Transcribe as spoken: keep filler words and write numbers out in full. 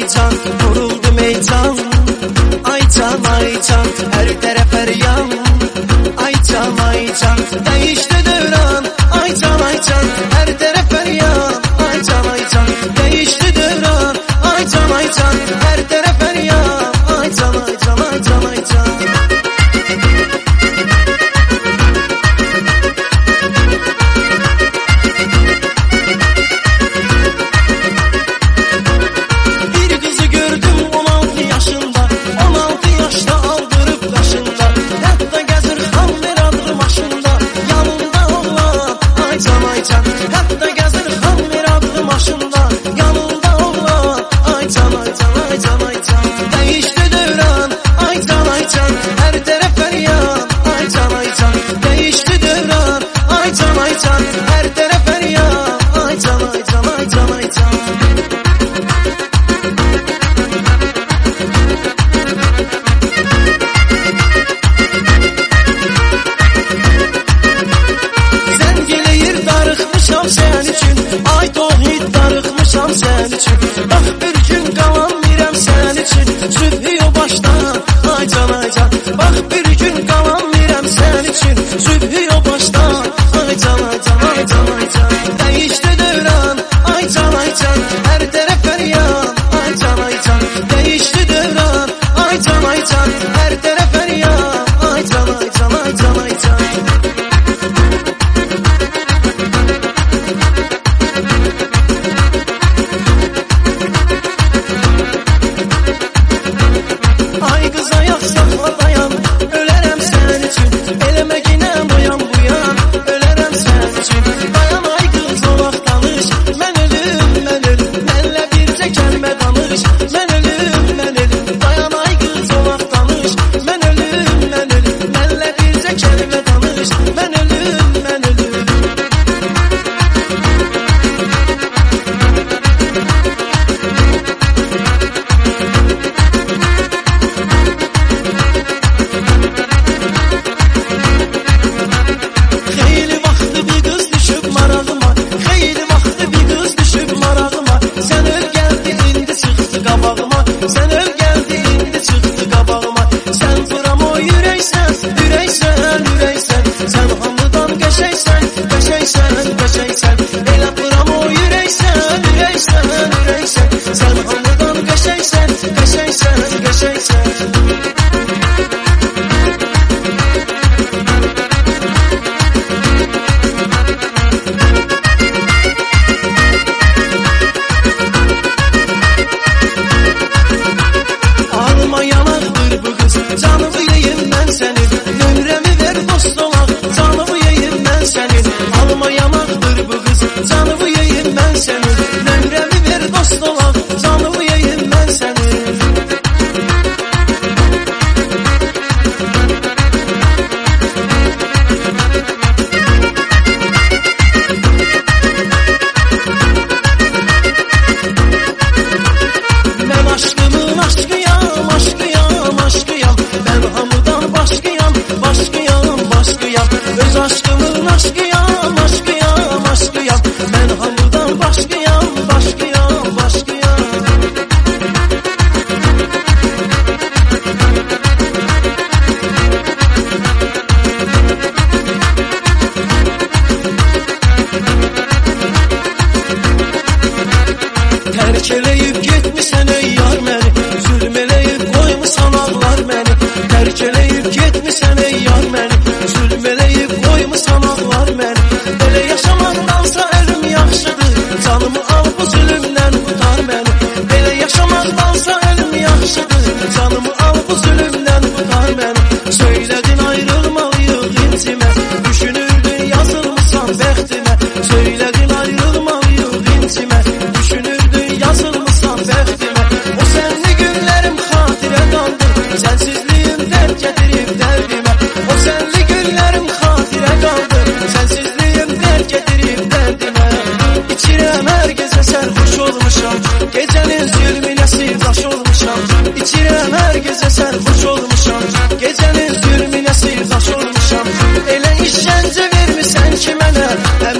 can, vuruldum ey can. Ay can, ay can, her tərəf hər yan. Ay can, ay can, dəyişdi dövran. Ay can, ay can, her tərəf hər yan. Ay can, ay can, dəyişdi dövran. Ay can, ay can, her tərəf hər yan. Ay can, ay can, ay can, ay can. Bax bir gün qalan mirəm sən üçün, sübhü o başdan. Ay can, ay can, bax bir gün qalan mirəm sən üçün, sübhü o başdan. Ay can, ay can, ay can, ay can, dəyişdi dövran. Ay can, ay can, hər tərəf hər yan. Ay can, ay can, dəyişdi dövran. Ay can, ay can, hər tərəf hər yan. Ay can, ay can, ay can, ay can. Terkeleyip getmisən ey yar məni, zülm eləyib qoymusan ağlar məni. Terkeleyip getmisən ey yar məni, zülm eləyib qoymusan ağlar məni. Belə yaşamaqdansa ölüm yaxşıdır, canımı al bu zülümdən qutar məni. Belə yaşamaqdansa ölüm yaxşıdır, canımı al bu zülümdən qutar məni. Söylədin ayrılmalıyıq incimə, düşünürdün yazılmısan bəxtimə. Söylədin ayrılmalıyıq incimə, düşünürdün yazılmısan bəxtimə. O sənli günlərim xatirə qaldı, sənsizliyin dərd gətirib dərdimə. O sənli günlərim xatirə qaldı, sənsizliyin dərd gətirib dərdimə. İçirəm hər gecə sərxoş olmuşam, gecənin zülmünə sirdaş olmuşam. İçirəm hər gecə sərxoş olmuşam, gecənin zülmünə sirdaş olmuşam. Elə işgəncə vermisən ki mənə,